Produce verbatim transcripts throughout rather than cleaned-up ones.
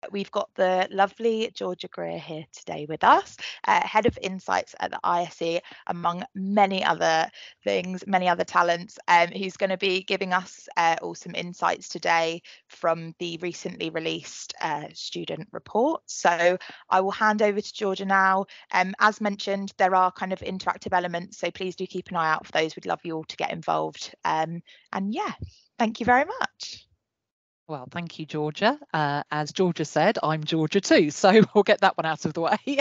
we've got the lovely Georgia Greer here today with us, uh, Head of Insights at the I S E, among many other things, many other talents, um, who's going to be giving us uh, all some insights today from the recently released uh, student report. So I will hand over to Georgia now. Um, as mentioned, there are kind of interactive elements, so please do keep an eye out for those. We'd love you all to get involved. Um, and yeah, thank you very much. Well, thank you, Georgia. Uh, as Georgia said, I'm Georgia too, so we'll get that one out of the way.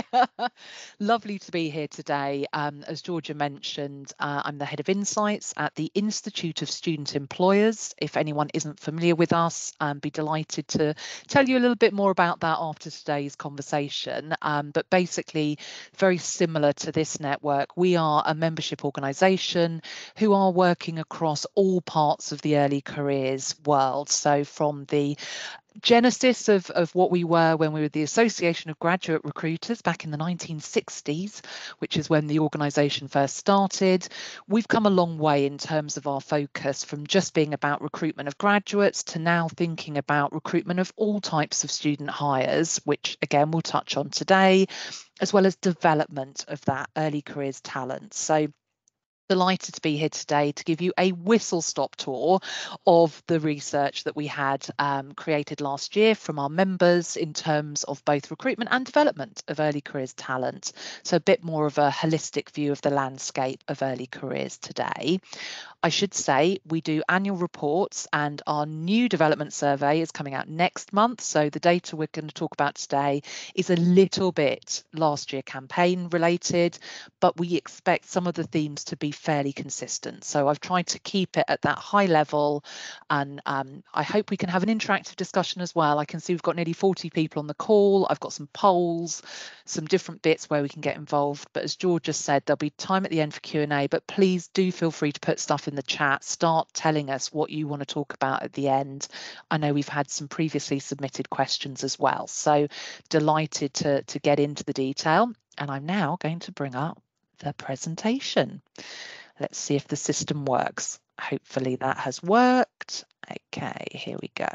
Lovely to be here today. Um, as Georgia mentioned, uh, I'm the Head of Insights at the Institute of Student Employers. If anyone isn't familiar with us, um, be delighted to tell you a little bit more about that after today's conversation. Um, but basically, very similar to this network, we are a membership organisation who are working across all parts of the early careers world. So from the genesis of, of what we were when we were the Association of Graduate Recruiters back in the nineteen sixties, which is when the organisation first started. We've come a long way in terms of our focus from just being about recruitment of graduates to now thinking about recruitment of all types of student hires, which again we'll touch on today, as well as development of that early careers talent. So delighted to be here today to give you a whistle-stop tour of the research that we had um, created last year from our members in terms of both recruitment and development of early careers talent. So a bit more of a holistic view of the landscape of early careers today. I should say we do annual reports and our new development survey is coming out next month. So the data we're going to talk about today is a little bit last year campaign related, but we expect some of the themes to be fairly consistent. So I've tried to keep it at that high level, and um, I hope we can have an interactive discussion as well. I can see we've got nearly forty people on the call. I've got some polls, some different bits where we can get involved. But as George just said, there'll be time at the end for Q and A, but please do feel free to put stuff in the chat. Start telling us what you want to talk about at the end. I know we've had some previously submitted questions as well. So delighted to, to get into the detail. And I'm now going to bring up the presentation. Let's see if the system works. Hopefully that has worked. Okay, here we go.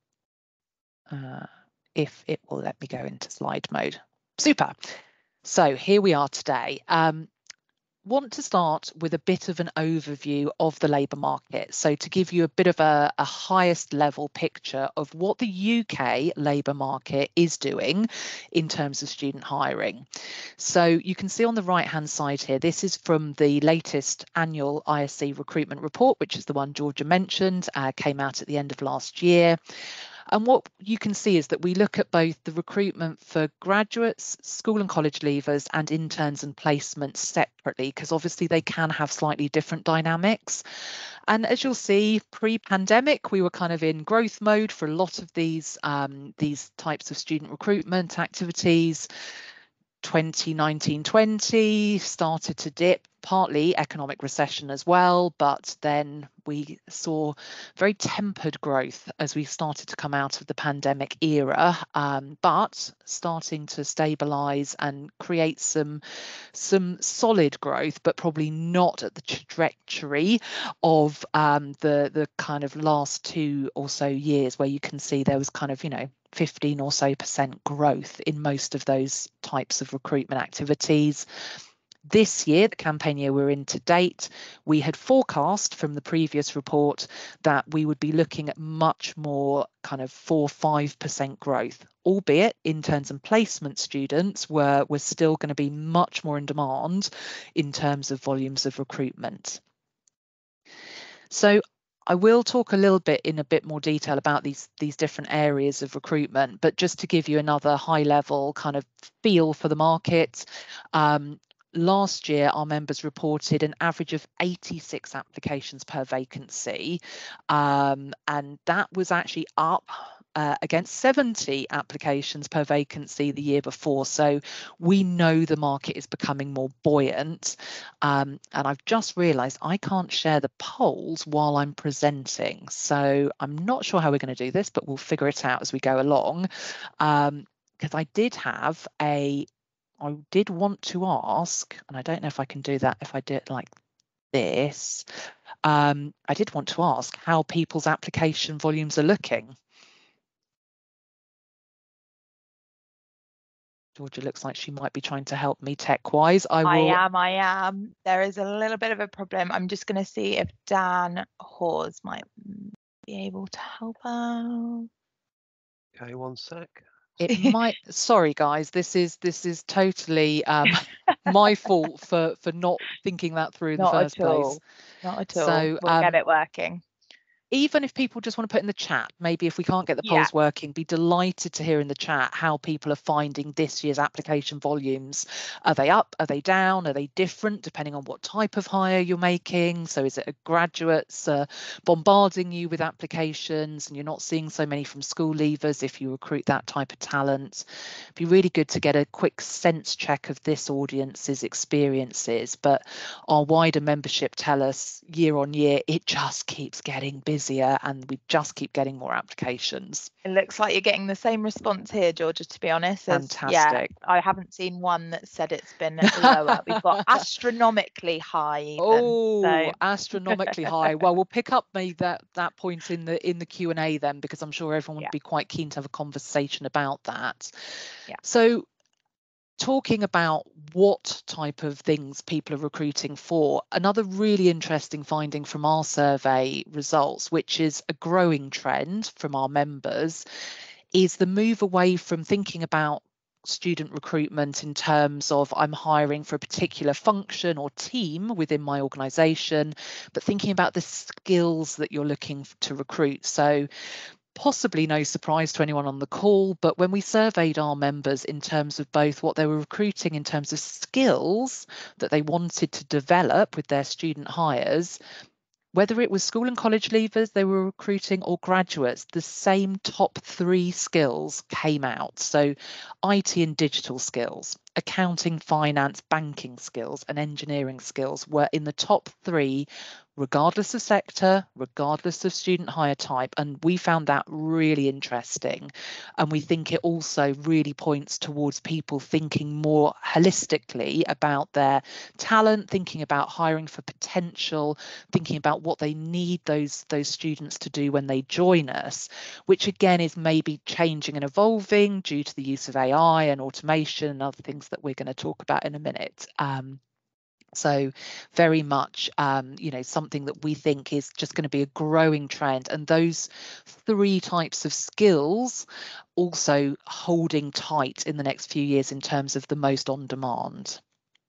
Uh, if it will let me go into slide mode. Super. So here we are today. Um, want to start with a bit of an overview of the labour market. So to give you a bit of a, a highest level picture of what the U K labour market is doing in terms of student hiring. So you can see on the right hand side here, this is from the latest annual I S C recruitment report, which is the one Georgia mentioned, uh, came out at the end of last year. And what you can see is that we look at both the recruitment for graduates, school and college leavers, and interns and placements separately, because obviously they can have slightly different dynamics. And as you'll see, pre-pandemic, we were kind of in growth mode for a lot of these, um, these types of student recruitment activities. twenty nineteen twenty started to dip, partly economic recession as well, but then we saw very tempered growth as we started to come out of the pandemic era, um, but starting to stabilise and create some some solid growth, but probably not at the trajectory of um, the the kind of last two or so years, where you can see there was kind of, you know, fifteen or so percent growth in most of those types of recruitment activities. This year, the campaign year we're in to date, we had forecast from the previous report that we would be looking at much more kind of four, five percent growth, albeit interns and placement students were, were still going to be much more in demand in terms of volumes of recruitment. So I will talk a little bit in a bit more detail about these, these different areas of recruitment, but just to give you another high level kind of feel for the market, um, last year our members reported an average of eighty-six applications per vacancy, um, and that was actually up Uh, against seventy applications per vacancy the year before. So we know the market is becoming more buoyant. Um, and I've just realised I can't share the polls while I'm presenting. So I'm not sure how we're going to do this, but we'll figure it out as we go along. Um, because I did have a, I did want to ask, and I don't know if I can do that if I do it like this. Um, I did want to ask how people's application volumes are looking. Georgia looks like she might be trying to help me tech-wise. I will. I am, I am. There is a little bit of a problem. I'm just going to see if Dan Hawes might be able to help out. Okay, one sec. It might. Sorry, guys. This is this is totally um, my fault for for not thinking that through in Not the first at all. place. Not at all. So We'll um, get it working. Even if people just want to put in the chat, maybe if we can't get the Yeah. polls working, be delighted to hear in the chat how people are finding this year's application volumes. Are they up? Are they down? Are they different depending on what type of hire you're making? So is it a graduates uh, bombarding you with applications and you're not seeing so many from school leavers if you recruit that type of talent? It'd be really good to get a quick sense check of this audience's experiences, but our wider membership tell us year on year, it just keeps getting busy. Busier and we just keep getting more applications. It looks like you're getting the same response here, Georgia, to be honest. As, Fantastic. Yeah, I haven't seen one that said it's been lower. We've got astronomically high even. Oh, so. astronomically high. Well, we'll pick up maybe that that point in the in the Q and A then, because I'm sure everyone Yeah. would be quite keen to have a conversation about that. Yeah. So talking about what type of things people are recruiting for, another really interesting finding from our survey results, which is a growing trend from our members, is the move away from thinking about student recruitment in terms of I'm hiring for a particular function or team within my organisation, but thinking about the skills that you're looking to recruit. So possibly no surprise to anyone on the call, but when we surveyed our members in terms of both what they were recruiting in terms of skills that they wanted to develop with their student hires, whether it was school and college leavers they were recruiting or graduates, the same top three skills came out. So I T and digital skills, accounting, finance, banking skills, and engineering skills were in the top three, regardless of sector, regardless of student hire type. And we found that really interesting. And we think it also really points towards people thinking more holistically about their talent, thinking about hiring for potential, thinking about what they need those, those students to do when they join us, which again is maybe changing and evolving due to the use of A I and automation and other things that we're going to talk about in a minute. Um, So very much, um, you know, something that we think is just going to be a growing trend. And those three types of skills also holding tight in the next few years in terms of the most on demand.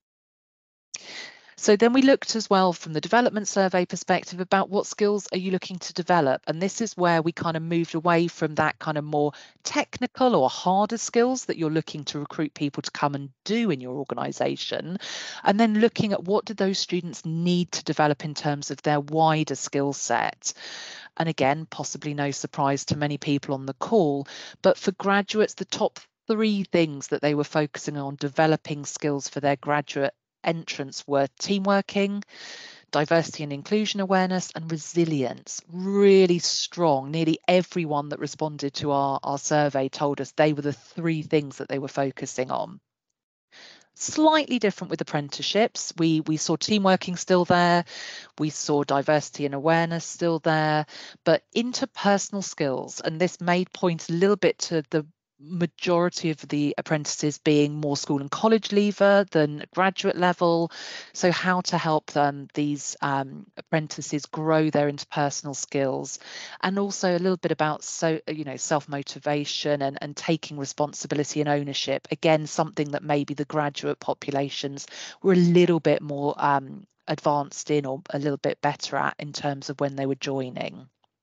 So then we looked as well from the development survey perspective about what skills are you looking to develop? And this is where we kind of moved away from that kind of more technical or harder skills that you're looking to recruit people to come and do in your organisation. And then looking at what do those students need to develop in terms of their wider skill set. And again, possibly no surprise to many people on the call, but for graduates, the top three things that they were focusing on developing skills for their graduate entrants were team working, diversity and inclusion awareness, and resilience. Really strong. Nearly everyone that responded to our, our survey told us they were the three things that they were focusing on. Slightly different with apprenticeships. We we saw team working still there. We saw diversity and awareness still there, but interpersonal skills, and this made point a little bit to the majority of the apprentices being more school and college leaver than graduate level. So how to help them, these um, apprentices grow their interpersonal skills, and also a little bit about so you know self-motivation and, and taking responsibility and ownership. Again, something that maybe the graduate populations were a little bit more um, advanced in or a little bit better at in terms of when they were joining.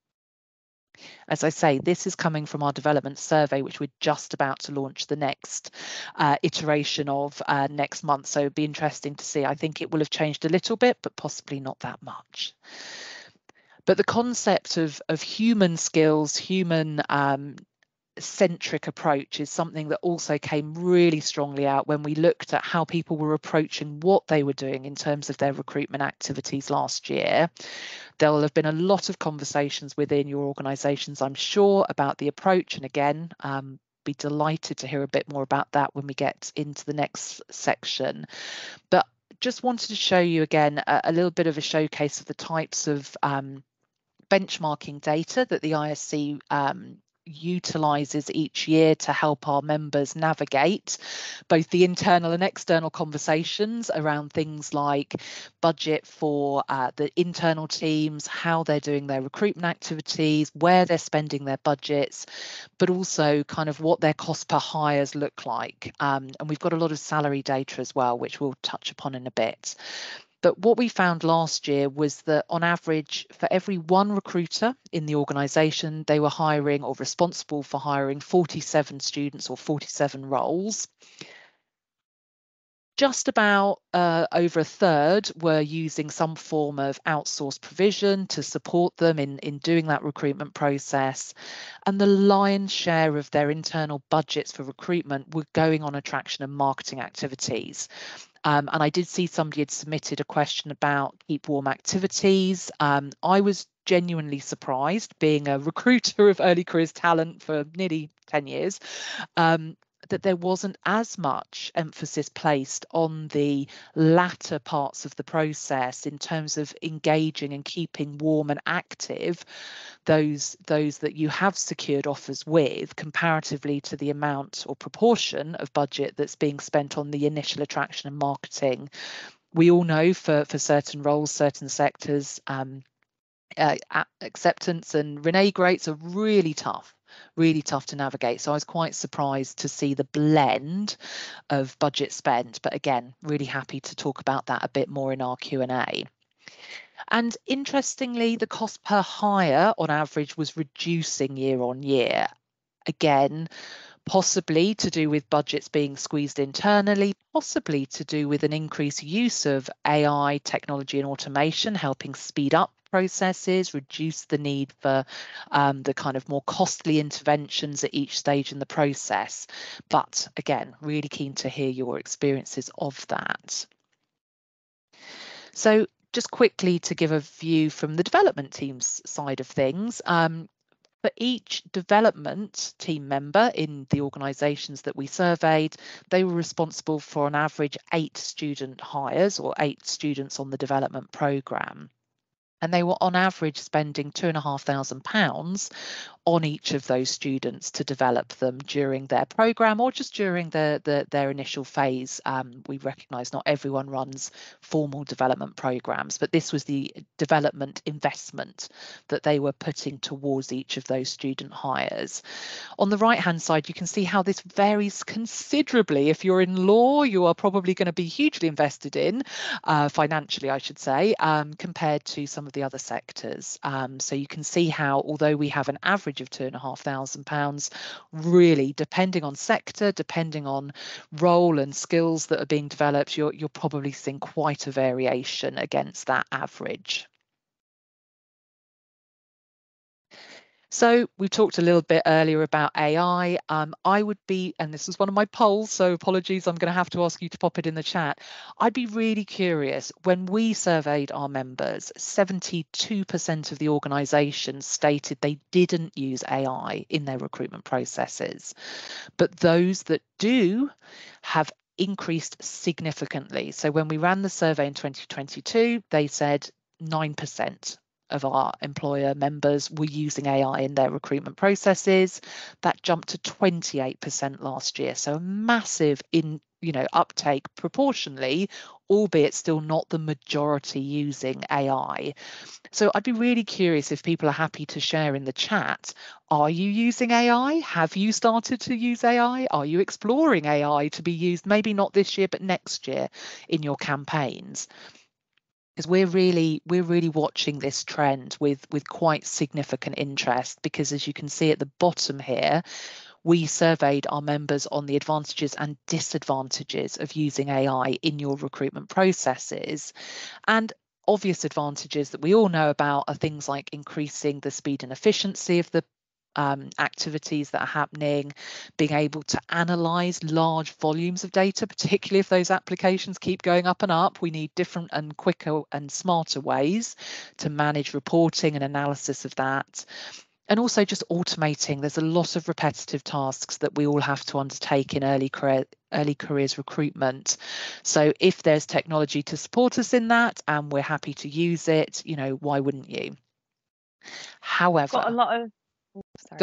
As I say, this is coming from our development survey, which we're just about to launch the next uh, iteration of uh, next month. So it'd be interesting to see. I think it will have changed a little bit, but possibly not that much. But the concept of, of human skills, human um, centric approach is something that also came really strongly out when we looked at how people were approaching what they were doing in terms of their recruitment activities last year. There will have been a lot of conversations within your organisations, I'm sure, about the approach. And again, um, be delighted to hear a bit more about that when we get into the next section. But just wanted to show you again a, a little bit of a showcase of the types of um, benchmarking data that the I S C um, utilises each year to help our members navigate both the internal and external conversations around things like budget for uh, the internal teams, how they're doing their recruitment activities, where they're spending their budgets, but also kind of what their cost per hires look like. Um, and we've got a lot of salary data as well, which we'll touch upon in a bit. But what we found last year was that on average, for every one recruiter in the organisation, they were hiring or responsible for hiring forty-seven students or forty-seven roles. Just about uh, over a third were using some form of outsourced provision to support them in, in doing that recruitment process. And the lion's share of their internal budgets for recruitment were going on attraction and marketing activities. Um, and I did see somebody had submitted a question about keep warm activities. Um, I was genuinely surprised, being a recruiter of early careers talent for nearly ten years, um, that there wasn't as much emphasis placed on the latter parts of the process in terms of engaging and keeping warm and active those those that you have secured offers with, comparatively to the amount or proportion of budget that's being spent on the initial attraction and marketing. We all know for for certain roles, certain sectors, um, uh, acceptance and renege rates are really tough really tough to navigate. So I was quite surprised to see the blend of budget spend, but again, really happy to talk about that a bit more in our Q and A. And interestingly, the cost per hire on average was reducing year on year. Again, possibly to do with budgets being squeezed internally, possibly to do with an increased use of A I technology and automation, helping speed up processes, reduce the need for um, the kind of more costly interventions at each stage in the process. But again, really keen to hear your experiences of that. So just quickly to give a view from the development team's side of things, um, for each development team member in the organisations that we surveyed, they were responsible for on average eight student hires or eight students on the development programme. And they were on average spending two and a half thousand pounds on each of those students to develop them during their programme or just during the, the, their initial phase. Um, we recognise not everyone runs formal development programmes, but this was the development investment that they were putting towards each of those student hires. On the right hand side, you can see how this varies considerably. If you're in law, you are probably going to be hugely invested in, uh, financially I should say, um, compared to some of the other sectors. Um, so you can see how, although we have an average of two and a half thousand pounds, really depending on sector, depending on role and skills that are being developed, you're, you're probably seeing quite a variation against that average. So we talked a little bit earlier about A I. Um, I would be, and this was one of my polls, so apologies, I'm going to have to ask you to pop it in the chat. I'd be really curious, when we surveyed our members, seventy-two percent of the organisations stated they didn't use A I in their recruitment processes. But those that do have increased significantly. So when we ran the survey in twenty twenty-two, they said nine percent of our employer members were using A I in their recruitment processes. That jumped to twenty-eight percent last year. So a massive in, you know, uptake proportionally, albeit still not the majority using A I. So I'd be really curious if people are happy to share in the chat. Are you using A I? Have you started to use A I? Are you exploring A I to be used maybe not this year, but next year in your campaigns? Because we're really we're really watching this trend with with quite significant interest, because as you can see at the bottom here, we surveyed our members on the advantages and disadvantages of using A I in your recruitment processes. And obvious advantages that we all know about are things like increasing the speed and efficiency of the Um, activities that are happening, being able to analyse large volumes of data, particularly if those applications keep going up and up. We need different and quicker and smarter ways to manage reporting and analysis of that. And also just automating. There's a lot of repetitive tasks that we all have to undertake in early career, early careers recruitment. So if there's technology to support us in that and we're happy to use it, you know, why wouldn't you? However, got a lot of Sorry. Go on.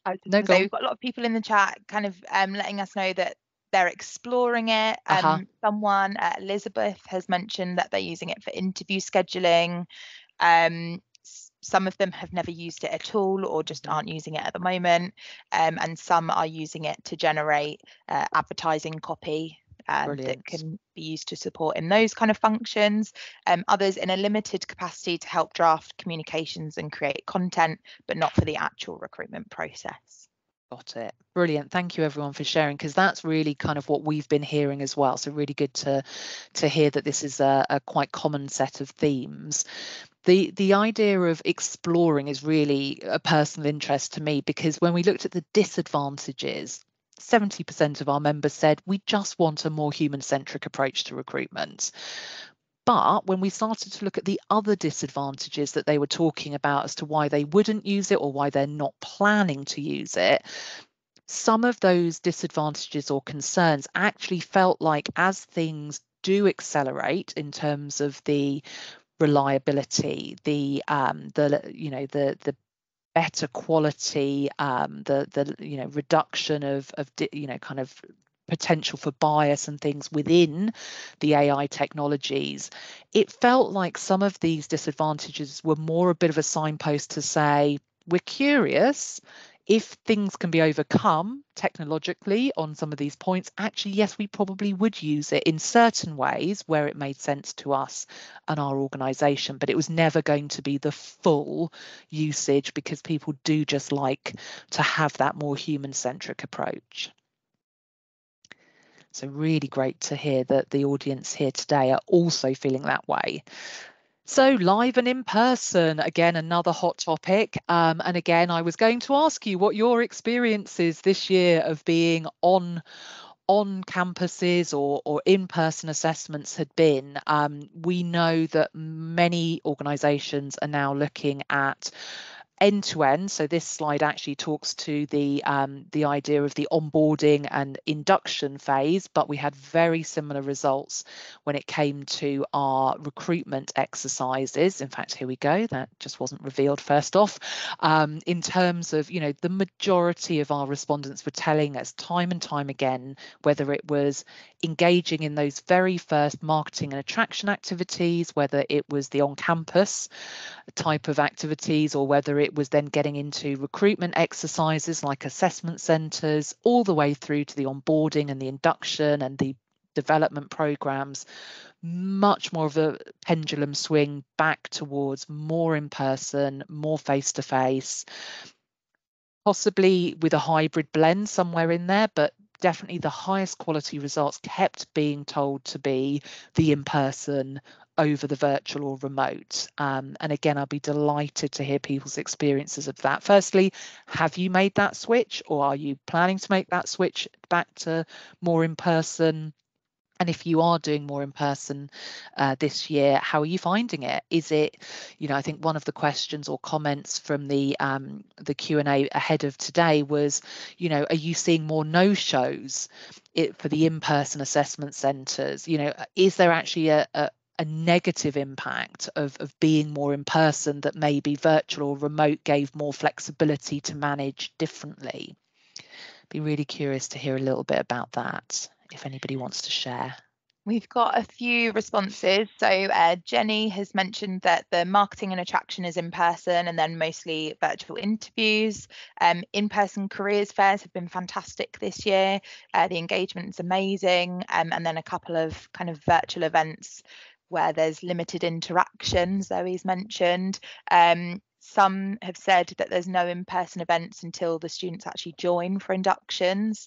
I was just No, going to go say, on. we've got a lot of people in the chat kind of um, letting us know that they're exploring it. Uh-huh. Um, someone, uh, Elizabeth, has mentioned that they're using it for interview scheduling. Um, some of them have never used it at all or just aren't using it at the moment. Um, and some are using it to generate uh, advertising copy um, that can be used to support in those kind of functions. Um, others in a limited capacity to help draft communications and create content, but not for the actual recruitment process. Got it. Brilliant. Thank you everyone for sharing, because that's really kind of what we've been hearing as well. So really good to to hear that this is a, a quite common set of themes. The the idea of exploring is really a personal interest to me, because when we looked at the disadvantages, seventy percent of our members said we just want a more human-centric approach to recruitment. But when we started to look at the other disadvantages that they were talking about as to why they wouldn't use it or why they're not planning to use it, some of those disadvantages or concerns actually felt like, as things do accelerate in terms of the reliability, the um, the you know the the better quality, um, the the you know reduction of of you know kind of potential for bias and things within the A I technologies, it felt like some of these disadvantages were more a bit of a signpost to say, we're curious if things can be overcome technologically on some of these points. Actually, yes, we probably would use it in certain ways where it made sense to us and our organisation, but it was never going to be the full usage, because people do just like to have that more human-centric approach. So really great to hear that the audience here today are also feeling that way. So live and in person, again, another hot topic. Um, and again, I was going to ask you what your experiences this year of being on on campuses or, or in-person assessments had been. Um, we know that many organisations are now looking at end-to-end. So this slide actually talks to the um, the idea of the onboarding and induction phase, but we had very similar results when it came to our recruitment exercises. In fact, here we go. That just wasn't revealed first off. Um, in terms of, you know, the majority of our respondents were telling us time and time again, whether it was engaging in those very first marketing and attraction activities, whether it was the on-campus type of activities, or whether it was then getting into recruitment exercises like assessment centres, all the way through to the onboarding and the induction and the development programs, much more of a pendulum swing back towards more in person, more face to face, possibly with a hybrid blend somewhere in there, but definitely the highest quality results kept being told to be the in-person over the virtual or remote. Um, and again, I'll be delighted to hear people's experiences of that. Firstly, have you made that switch, or are you planning to make that switch back to more in-person? And if you are doing more in person uh, this year, how are you finding it? Is it, you know, I think one of the questions or comments from the um, the Q and A ahead of today was, you know, are you seeing more no-shows for the in-person assessment centres? You know, is there actually a, a a negative impact of, of being more in person that maybe virtual or remote gave more flexibility to manage differently? Be really curious to hear a little bit about that, if anybody wants to share. We've got a few responses. So uh, Jenny has mentioned that the marketing and attraction is in person and then mostly virtual interviews. Um, in-person careers fairs have been fantastic this year. Uh, the engagement is amazing. Um, and then a couple of kind of virtual events where there's limited interaction, Zoe's mentioned. Um, some have said that there's no in-person events until the students actually join for inductions.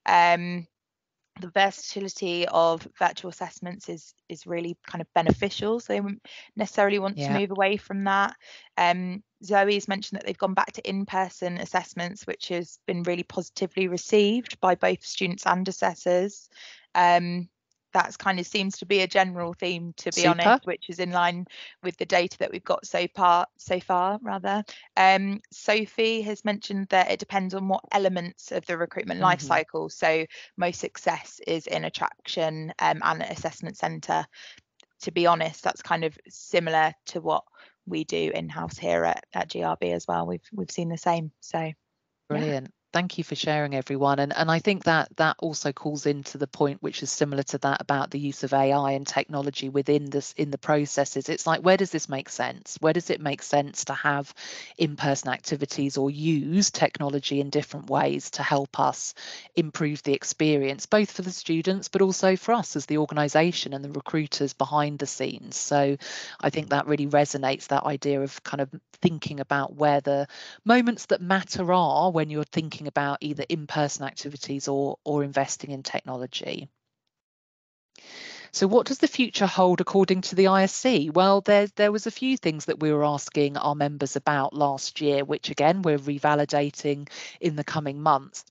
Um, the versatility of virtual assessments is is really kind of beneficial, so they wouldn't necessarily want Yeah. to move away from that. Um, Zoe's mentioned that they've gone back to in-person assessments, which has been really positively received by both students and assessors. Um, that's kind of seems to be a general theme, to be Super. honest, which is in line with the data that we've got so far. So far, rather. Um, Sophie has mentioned that it depends on what elements of the recruitment life Mm-hmm. cycle. So most success is in attraction um, and assessment centre. To be honest, that's kind of similar to what we do in-house here at, at G R B as well. We've we've seen the same. So Brilliant. Thank you for sharing, everyone. And, and I think that that also calls into the point which is similar to that about the use of A I and technology within this in the processes. It's like, where does this make sense? Where does it make sense to have in-person activities or use technology in different ways to help us improve the experience, both for the students, but also for us as the organisation and the recruiters behind the scenes. So I think that really resonates, that idea of kind of thinking about where the moments that matter are when you're thinking about either in-person activities or or investing in technology. So what does the future hold according to the I S C? Well, there, there was a few things that we were asking our members about last year, which again, we're revalidating in the coming months.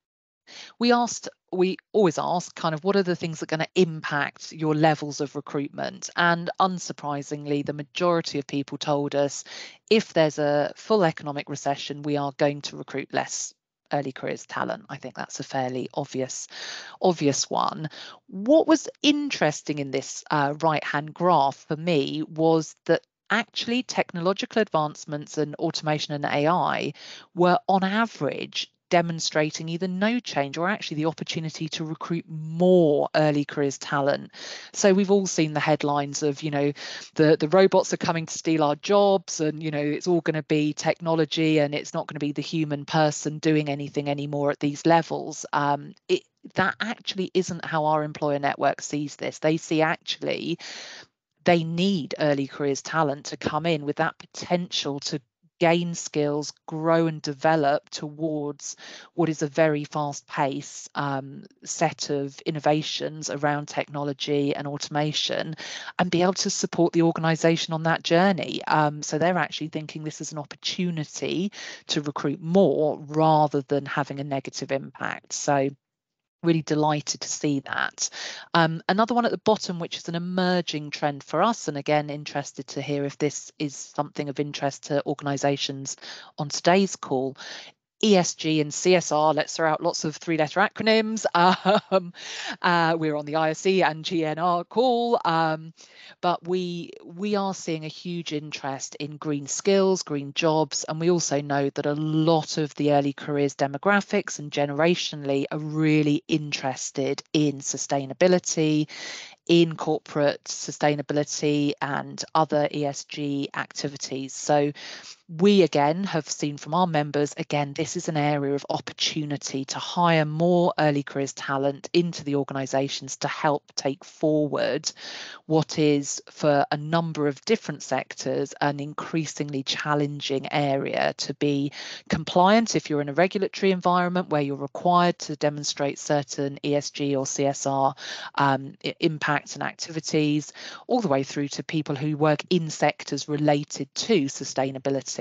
We asked, we always ask kind of what are the things that are going to impact your levels of recruitment? And unsurprisingly, the majority of people told us if there's a full economic recession, we are going to recruit less early careers talent. I think that's a fairly obvious, obvious one. What was interesting in this uh, right-hand graph for me was that actually technological advancements and automation and A I were on average demonstrating either no change or actually the opportunity to recruit more early careers talent. So we've all seen the headlines of, you know, the, the robots are coming to steal our jobs and, you know, it's all going to be technology and it's not going to be the human person doing anything anymore at these levels. Um, it, that actually isn't how our employer network sees this. They see actually they need early careers talent to come in with that potential to gain skills, grow and develop towards what is a very fast paced um, set of innovations around technology and automation and be able to support the organisation on that journey. Um, so they're actually thinking this is an opportunity to recruit more rather than having a negative impact. So really delighted to see that. Um, another one at the bottom, which is an emerging trend for us, and again, interested to hear if this is something of interest to organisations on today's call. E S G and C S R, let's throw out lots of three-letter acronyms. Um, uh, we're on the I S C and G N R call, um, but we we are seeing a huge interest in green skills, green jobs, and we also know that a lot of the early careers demographics and generationally are really interested in sustainability, in corporate sustainability and other E S G activities. So we again have seen from our members, again, this is an area of opportunity to hire more early careers talent into the organisations to help take forward what is, for a number of different sectors, an increasingly challenging area to be compliant if you're in a regulatory environment where you're required to demonstrate certain E S G or C S R um, impacts and activities, all the way through to people who work in sectors related to sustainability.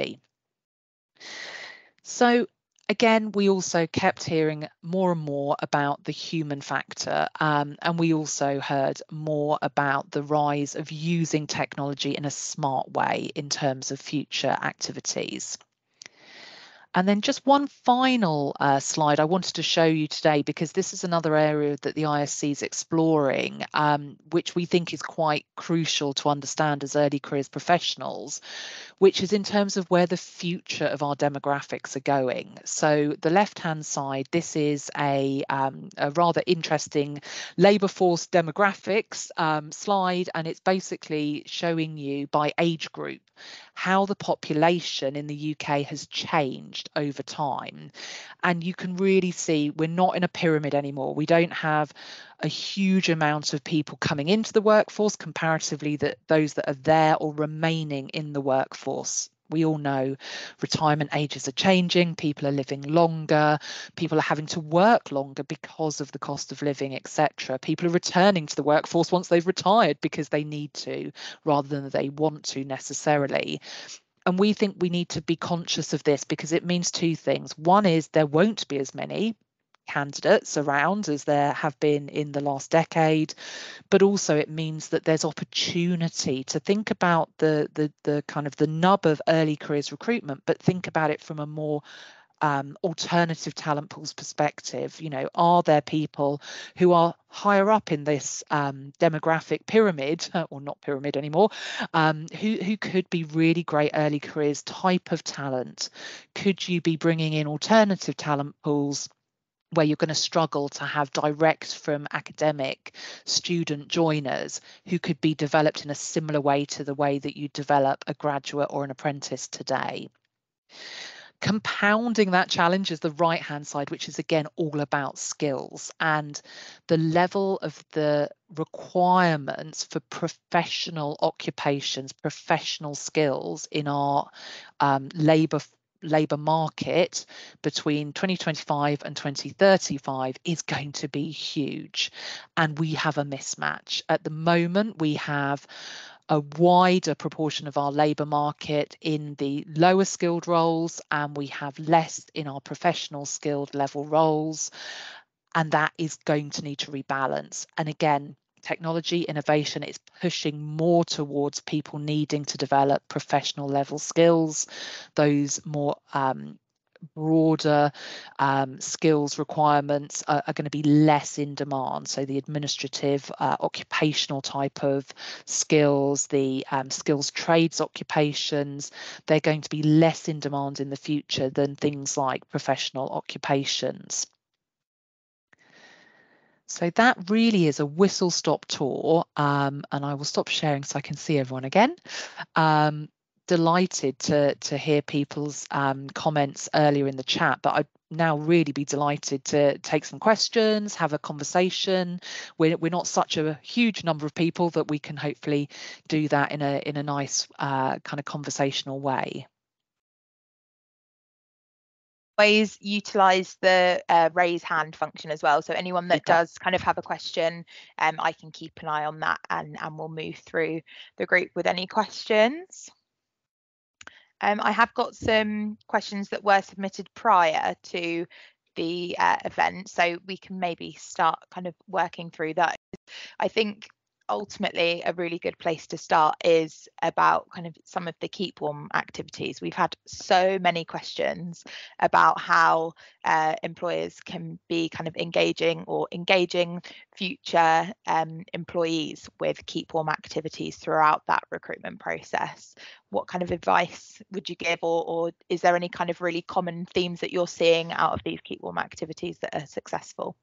So again, we also kept hearing more and more about the human factor, um, and we also heard more about the rise of using technology in a smart way in terms of future activities. And then just one final uh, slide I wanted to show you today, because this is another area that the I S C is exploring, um, which we think is quite crucial to understand as early careers professionals, which is in terms of where the future of our demographics are going. So the left-hand side, this is a, um, a rather interesting labour force demographics um, slide, and it's basically showing you by age group how the population in the U K has changed over time. And you can really see we're not in a pyramid anymore. We don't have a huge amount of people coming into the workforce comparatively that those that are there or remaining in the workforce. We all know retirement ages are changing, people are living longer, people are having to work longer because of the cost of living, et cetera. People are returning to the workforce once they've retired because they need to rather than they want to necessarily. And we think we need to be conscious of this because it means two things. One is there won't be as many candidates around as there have been in the last decade, but also it means that there's opportunity to think about the the the kind of the nub of early careers recruitment, but think about it from a more um, alternative talent pools perspective, you know, are there people who are higher up in this um, demographic pyramid, or not pyramid anymore, um, who, who could be really great early careers type of talent? Could you be bringing in alternative talent pools where you're going to struggle to have direct from academic student joiners who could be developed in a similar way to the way that you develop a graduate or an apprentice today? Compounding that challenge is the right hand side, which is again all about skills and the level of the requirements for professional occupations, professional skills in our um, labour labour market between twenty twenty-five and twenty thirty-five is going to be huge, and we have a mismatch. At the moment, we have a wider proportion of our labour market in the lower skilled roles, and we have less in our professional skilled level roles, and that is going to need to rebalance. And again, technology innovation is pushing more towards people needing to develop professional level skills, those more um, broader um, skills requirements are, are going to be less in demand. So the administrative, uh, occupational type of skills, the um, skills trades occupations, they're going to be less in demand in the future than things like professional occupations. So that really is a whistle-stop tour, um, and I will stop sharing so I can see everyone again. Um, delighted to to hear people's um, comments earlier in the chat, but I'd now really be delighted to take some questions, have a conversation. We're, we're not such a huge number of people that we can hopefully do that in a in a nice uh, kind of conversational way. Always utilize the uh, raise hand function as well, so anyone that does kind of have a question, um, I can keep an eye on that, and, and we'll move through the group with any questions. Um, I have got some questions that were submitted prior to the uh, event, so we can maybe start kind of working through that. I think ultimately a really good place to start is about kind of some of the Keep Warm activities. We've had so many questions about how uh, employers can be kind of engaging or engaging future um, employees with Keep Warm activities throughout that recruitment process. What kind of advice would you give, or, or is there any kind of really common themes that you're seeing out of these Keep Warm activities that are successful?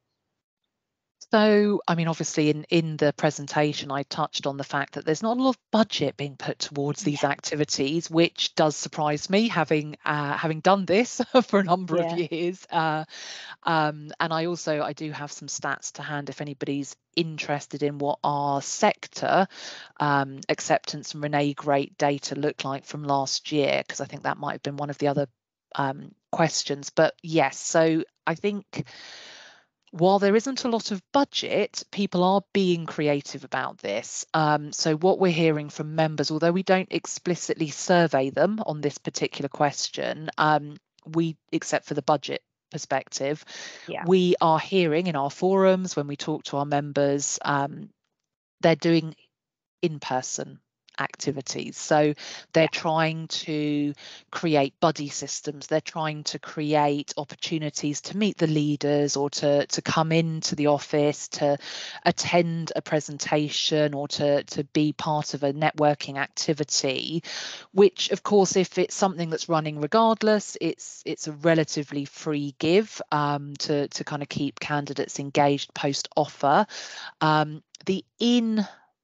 So, I mean, obviously in, in the presentation, I touched on the fact that there's not a lot of budget being put towards these yeah. activities, which does surprise me, having uh, having done this for a number yeah. of years. Uh, um, and I also, I do have some stats to hand if anybody's interested in what our sector um, acceptance and renege rate data look like from last year, because I think that might have been one of the other um, questions. But yes, so I think while there isn't a lot of budget, people are being creative about this. Um, so what we're hearing from members, although we don't explicitly survey them on this particular question, um, we, except for the budget perspective, yeah. we are hearing in our forums when we talk to our members, um, they're doing in-person activities. So they're yeah. trying to create buddy systems. They're trying to create opportunities to meet the leaders, or to to come into the office, to attend a presentation, or to to be part of a networking activity, which of course, if it's something that's running regardless, it's it's a relatively free give um, to to kind of keep candidates engaged post offer. Um, the in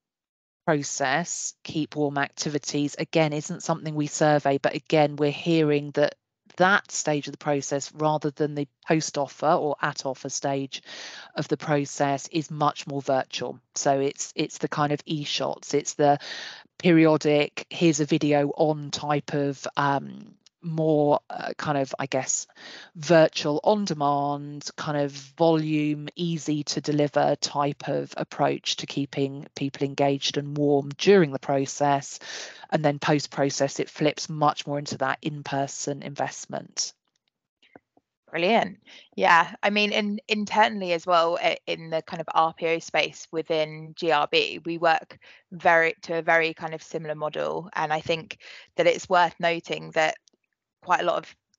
process Keep Warm activities again isn't something we survey, but again we're hearing that that stage of the process, rather than the post offer or at offer stage of the process, is much more virtual. So it's it's the kind of e-shots, it's the periodic here's a video on type of um more uh, kind of, I guess, virtual on demand kind of volume, easy to deliver type of approach to keeping people engaged and warm during the process. And then post process, it flips much more into that in-person investment. Brilliant. Yeah, I mean, in internally as well, in the kind of R P O space within G R B, we work very to a very kind of similar model. And I think that it's worth noting that quite a lot of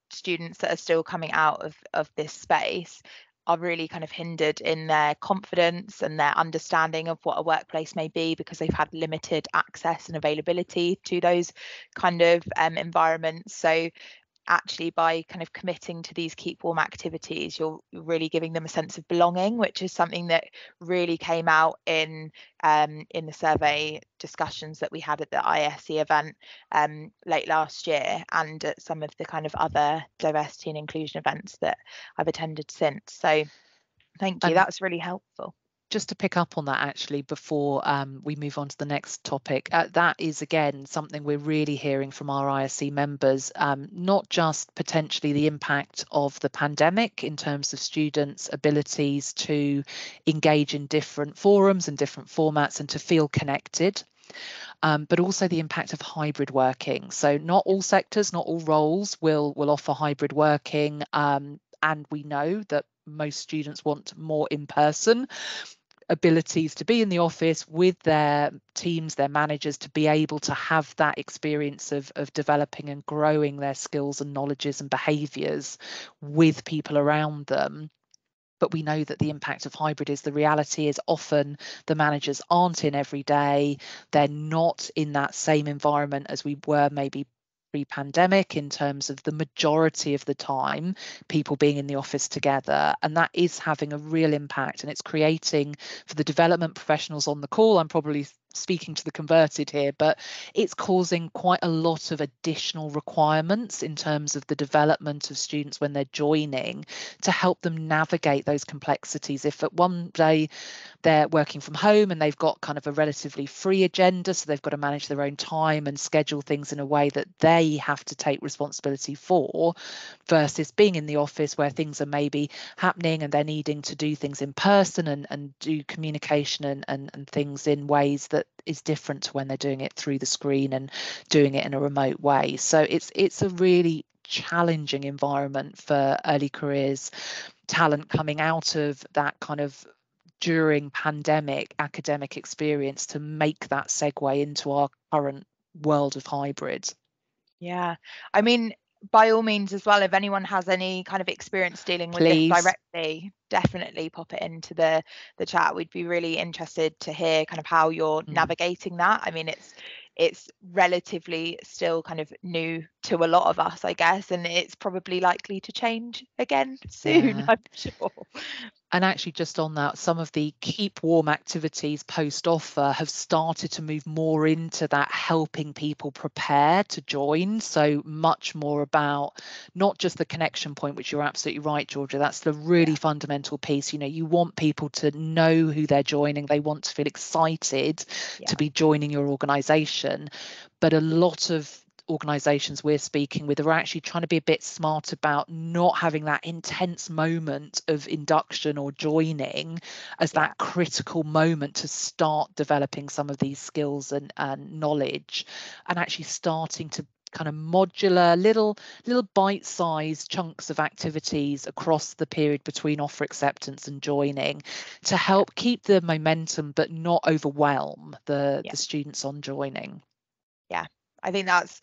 students that are still coming out of, of this space are really kind of hindered in their confidence and their understanding of what a workplace may be, because they've had limited access and availability to those kind of um, environments. So actually, by kind of committing to these keep warm activities, you're really giving them a sense of belonging, which is something that really came out in um, in the survey discussions that we had at the I S E event um, late last year, and at some of the kind of other diversity and inclusion events that I've attended since. So thank you, And that's really helpful. Just to pick up on that, actually, before um, we move on to the next topic, uh, that is, again, something we're really hearing from our I S E members, um, not just potentially the impact of the pandemic in terms of students' abilities to engage in different forums and different formats and to feel connected, um, but also the impact of hybrid working. So not all sectors, not all roles will, will offer hybrid working, um, and we know that most students want more in-person abilities to be in the office with their teams, their managers, to be able to have that experience of, of developing and growing their skills and knowledges and behaviours with people around them. But we know that the impact of hybrid is the reality is often the managers aren't in every day. They're not in that same environment as we were maybe pre-pandemic in terms of the majority of the time people being in the office together, and that is having a real impact, and it's creating, for the development professionals on the call, I'm probably speaking to the converted here, but it's causing quite a lot of additional requirements in terms of the development of students when they're joining to help them navigate those complexities. If at one day they're working from home and they've got kind of a relatively free agenda, so they've got to manage their own time and schedule things in a way that they have to take responsibility for, versus being in the office where things are maybe happening and they're needing to do things in person and, and do communication and, and, and things in ways that is different to when they're doing it through the screen and doing it in a remote way. So it's it's a really challenging environment for early careers talent coming out of that kind of during pandemic academic experience to make that segue into our current world of hybrid. Yeah, I mean, by all means as well, if anyone has any kind of experience dealing with Please. this directly, definitely pop it into the the chat. We'd be really interested to hear kind of how you're Mm. navigating that. I mean, it's it's relatively still kind of new to a lot of us, I guess, and it's probably likely to change again soon, Yeah. I'm sure. And actually, just on that, some of the keep warm activities post offer have started to move more into that helping people prepare to join. So much more about not just the connection point, which you're absolutely right, Georgia. That's the really yeah. fundamental piece. You know, you want people to know who they're joining. They want to feel excited yeah. to be joining your organisation. But a lot of organisations we're speaking with are actually trying to be a bit smart about not having that intense moment of induction or joining as yeah. that critical moment to start developing some of these skills and, and knowledge, and actually starting to kind of modular little little bite-sized chunks of activities across the period between offer acceptance and joining to help keep the momentum but not overwhelm the yeah. the students on joining. Yeah, I think that's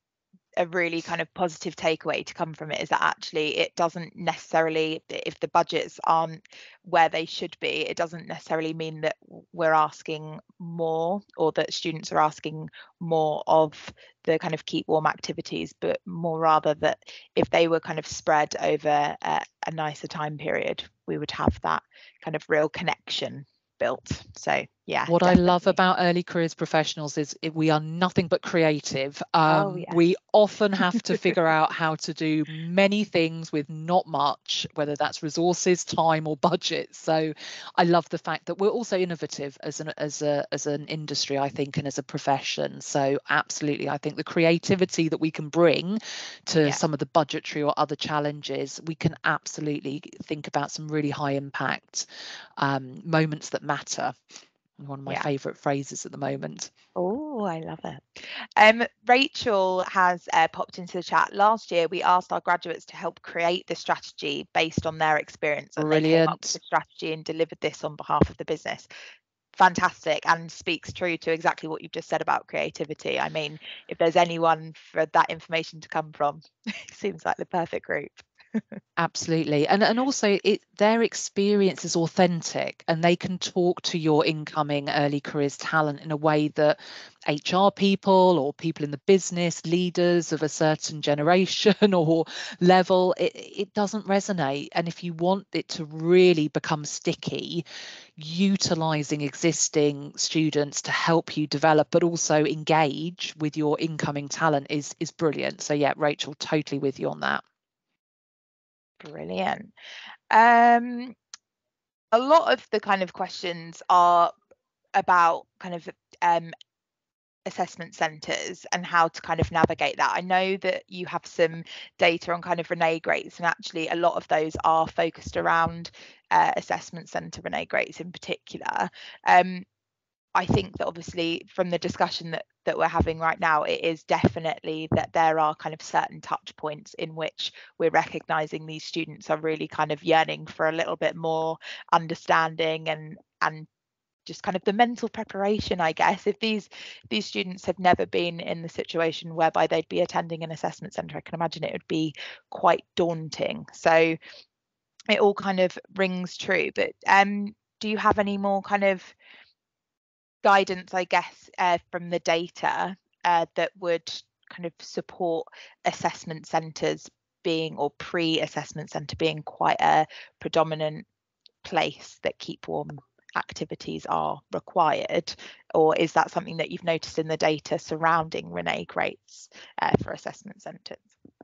a really kind of positive takeaway to come from it, is that actually it doesn't necessarily, if the budgets aren't where they should be, it doesn't necessarily mean that we're asking more or that students are asking more of the kind of keep warm activities, but more rather that if they were kind of spread over a, a nicer time period, we would have that kind of real connection built. So yeah, what definitely. I love about early careers professionals is we are nothing but creative. Um, oh, yeah. We often have to figure out how to do many things with not much, whether that's resources, time, or budget. So I love the fact that we're also innovative as an as a as an industry, I think, and as a profession. So absolutely, I think the creativity that we can bring to yeah. some of the budgetary or other challenges, we can absolutely think about some really high impact um, moments that matter. One of my yeah. favourite phrases at the moment. Oh, I love it. Um, Rachel has uh, popped into the chat. Last year, we asked our graduates to help create the strategy based on their experience, and Brilliant. they came up with the strategy and delivered this on behalf of the business. fantastic and speaks true to exactly what you've just said about creativity. I mean, if there's anyone for that information to come from, it seems like the perfect group. Absolutely. And and also it their experience is authentic, and they can talk to your incoming early careers talent in a way that H R people or people in the business, leaders of a certain generation or level, it, it doesn't resonate. And if you want it to really become sticky, utilizing existing students to help you develop but also engage with your incoming talent is is brilliant. So yeah, Rachel, totally with you on that. Brilliant. Um, a lot of the kind of questions are about kind of um, assessment centres and how to kind of navigate that. I know that you have some data on kind of Reneg rates, and actually a lot of those are focused around uh, assessment centre Reneg rates in particular. Um, I think that obviously from the discussion that that we're having right now, it is definitely that there are kind of certain touch points in which we're recognizing these students are really kind of yearning for a little bit more understanding and and just kind of the mental preparation, I guess. If these these students had never been in the situation whereby they'd be attending an assessment centre, I can imagine it would be quite daunting. So it all kind of rings true. But um, do you have any more kind of guidance, I guess, uh, from the data uh, that would kind of support assessment centres being, or pre-assessment centre being, quite a predominant place that keep warm activities are required? Or is that something that you've noticed in the data surrounding Reneg rates uh, for assessment centres?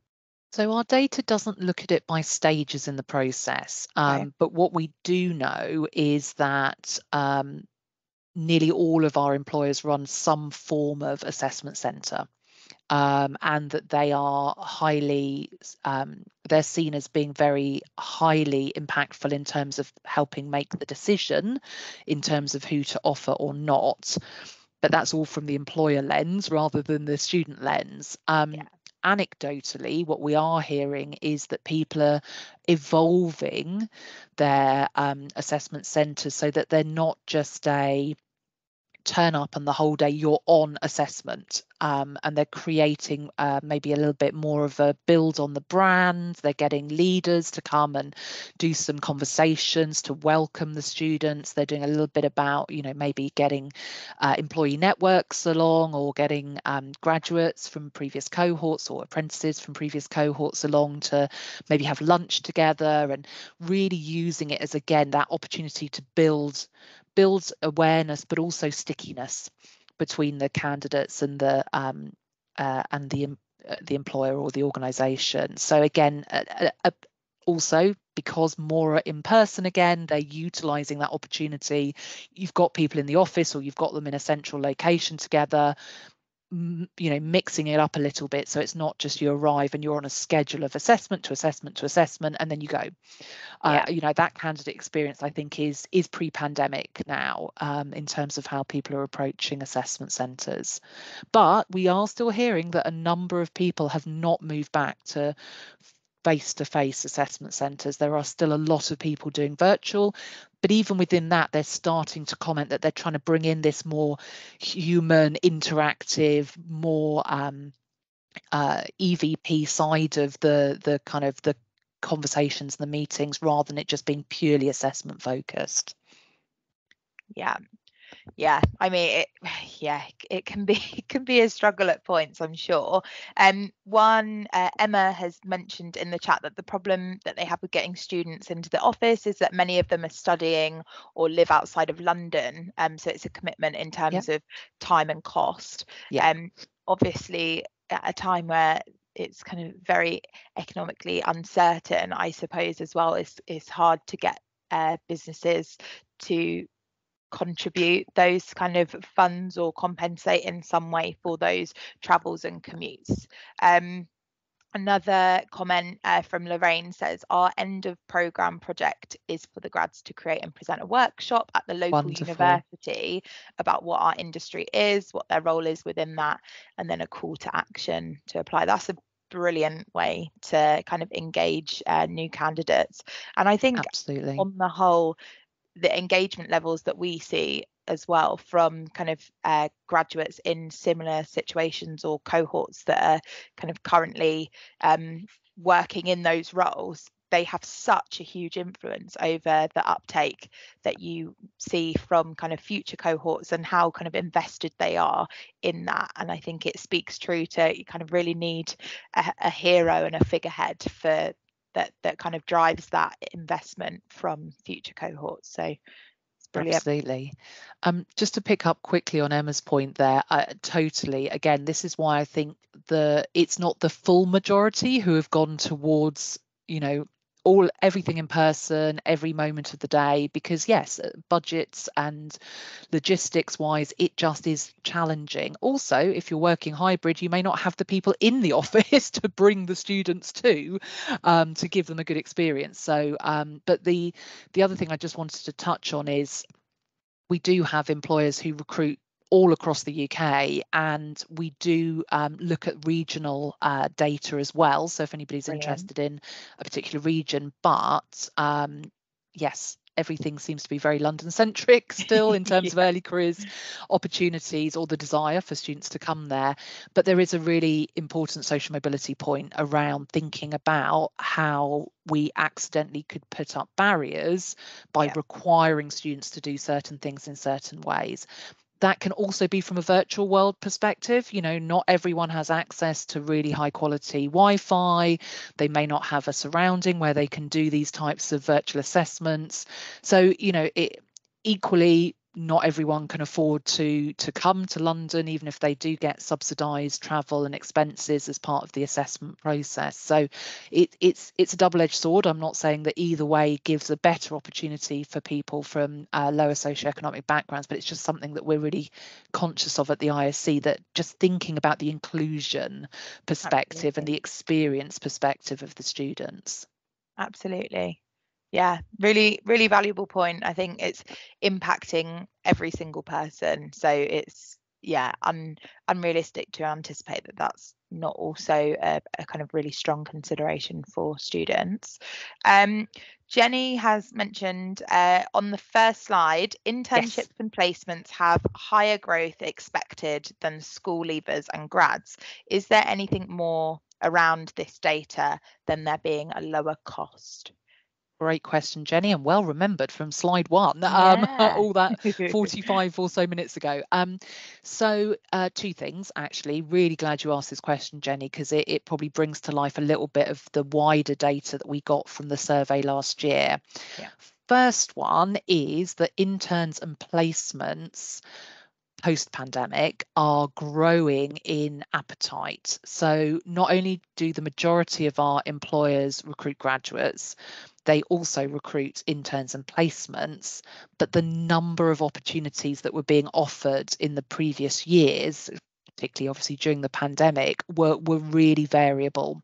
So our data doesn't look at it by stages in the process, um, okay. But what we do know is that um, nearly all of our employers run some form of assessment centre, um, and that they are highly, um, they're seen as being very highly impactful in terms of helping make the decision in terms of who to offer or not. But that's all from the employer lens rather than the student lens. Um, yeah. Anecdotally, what we are hearing is that people are evolving their um, assessment centres so that they're not just a turn up and the whole day you're on assessment, um, and they're creating uh, maybe a little bit more of a build on the brand. They're getting leaders to come and do some conversations to welcome the students. They're doing a little bit about, you know, maybe getting uh, employee networks along, or getting um, graduates from previous cohorts or apprentices from previous cohorts along to maybe have lunch together, and really using it as, again, that opportunity to build builds awareness but also stickiness between the candidates and the um, uh, and the uh, the employer or the organisation. So again, uh, uh, also because more are in person, again, they're utilising that opportunity. You've got people in the office, or you've got them in a central location together, you know, mixing it up a little bit, so it's not just you arrive and you're on a schedule of assessment to assessment to assessment and then you go. Yeah. Uh, you know, that candidate experience, I think, is is pre-pandemic now, um, in terms of how people are approaching assessment centres. But we are still hearing that a number of people have not moved back to face-to-face assessment centres. There are still a lot of people doing virtual, but even within that, they're starting to comment that they're trying to bring in this more human, interactive, more um, uh, E V P side of the the kind of the conversations, the meetings, rather than it just being purely assessment focused. Yeah. Yeah, I mean, it, yeah, it can be it can be a struggle at points, I'm sure. Um, one, uh, Emma has mentioned in the chat that the problem that they have with getting students into the office is that many of them are studying or live outside of London. Um, so it's a commitment in terms yep. of time and cost. Yeah. Um, obviously, at a time where it's kind of very economically uncertain, I suppose, as well, it's it's hard to get uh, businesses to contribute those kind of funds or compensate in some way for those travels and commutes. Um, another comment uh, from Lorraine says, our end of programme project is for the grads to create and present a workshop at the local Wonderful. University about what our industry is, what their role is within that, and then a call to action to apply. That's a brilliant way to kind of engage uh, new candidates. And I think Absolutely. On the whole, the engagement levels that we see as well from kind of uh, graduates in similar situations or cohorts that are kind of currently um, working in those roles. They have such a huge influence over the uptake that you see from kind of future cohorts and how kind of invested they are in that. And I think it speaks true to you kind of really need a, a hero and a figurehead for that that kind of drives that investment from future cohorts. So it's brilliant. Absolutely. Um, just to pick up quickly on Emma's point there, uh, totally. Again, this is why I think the it's not the full majority who have gone towards, you know, all everything in person every moment of the day, because yes, budgets and logistics wise it just is challenging. Also, if you're working hybrid, you may not have the people in the office to bring the students to um, to give them a good experience. So um, but the the other thing I just wanted to touch on is we do have employers who recruit all across the U K, and we do um, look at regional uh, data as well. So if anybody's Brilliant. interested in a particular region, but um, yes, everything seems to be very London centric still in terms yeah. of early careers opportunities or the desire for students to come there. But there is a really important social mobility point around thinking about how we accidentally could put up barriers by yeah. requiring students to do certain things in certain ways. That can also be from a virtual world perspective. You know, not everyone has access to really high quality Wi-Fi. They may not have a surrounding where they can do these types of virtual assessments. So, you know, it equally, not everyone can afford to to come to London, even if they do get subsidised travel and expenses as part of the assessment process. So it, it's it's a double-edged sword. I'm not saying that either way gives a better opportunity for people from uh, lower socioeconomic backgrounds, but it's just something that we're really conscious of at the I S C, that just thinking about the inclusion perspective Absolutely. And the experience perspective of the students. Absolutely. Yeah, really, really valuable point. I think it's impacting every single person. So it's, yeah, un, unrealistic to anticipate that that's not also a, a kind of really strong consideration for students. Um, Jenny has mentioned uh, on the first slide, internships yes. and placements have higher growth expected than school leavers and grads. Is there anything more around this data than there being a lower cost? Great question, Jenny, and well remembered from slide one, yeah. um, all that forty-five or so minutes ago. Um, so uh, two things, actually. Really glad you asked this question, Jenny, because it, it probably brings to life a little bit of the wider data that we got from the survey last year. Yeah. First one is that interns and placements post-pandemic are growing in appetite. So not only do the majority of our employers recruit graduates, they also recruit interns and placements, but the number of opportunities that were being offered in the previous years, particularly obviously during the pandemic, were, were really variable.